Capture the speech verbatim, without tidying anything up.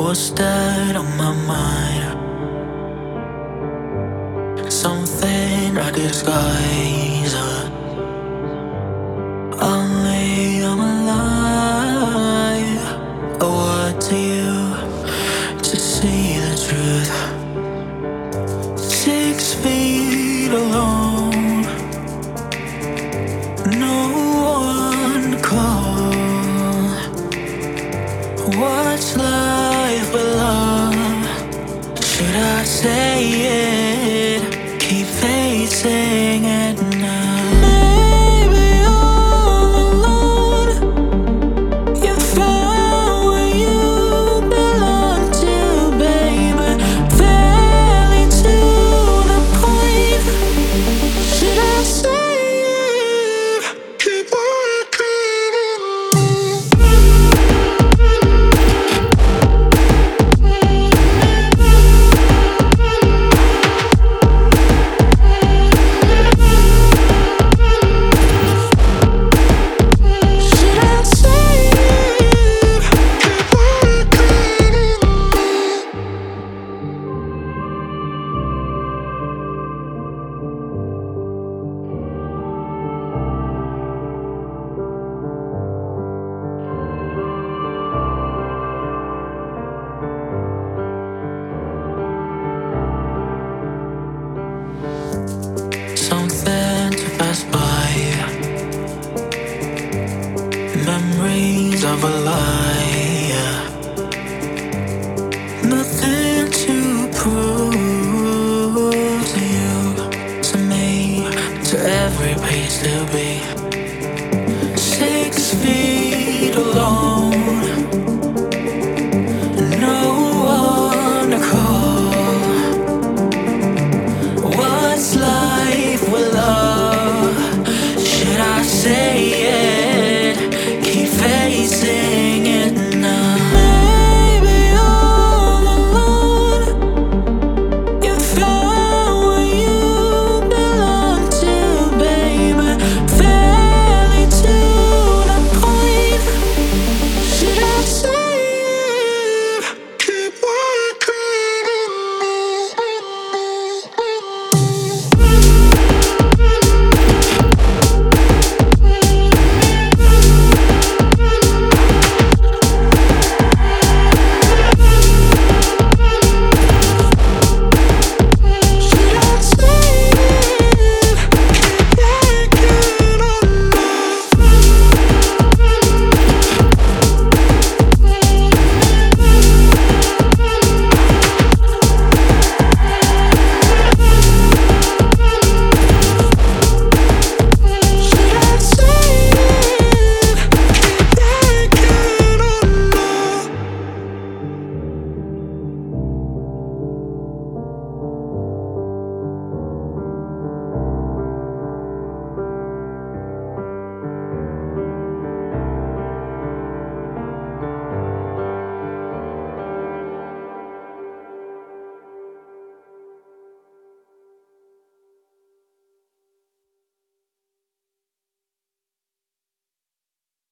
What's that on my mind? Something I disguise. uh, Only I'm alive. What to you to see the truth? Six feet alone, no one to call. What's life but love? Should I say it? Keep facing it now. Maybe all alone, you found where you belong to, baby. Fairly to the point. Should I say it? Keep working it. Should I say it? Keep working it. Something to pass by. Memories of a life.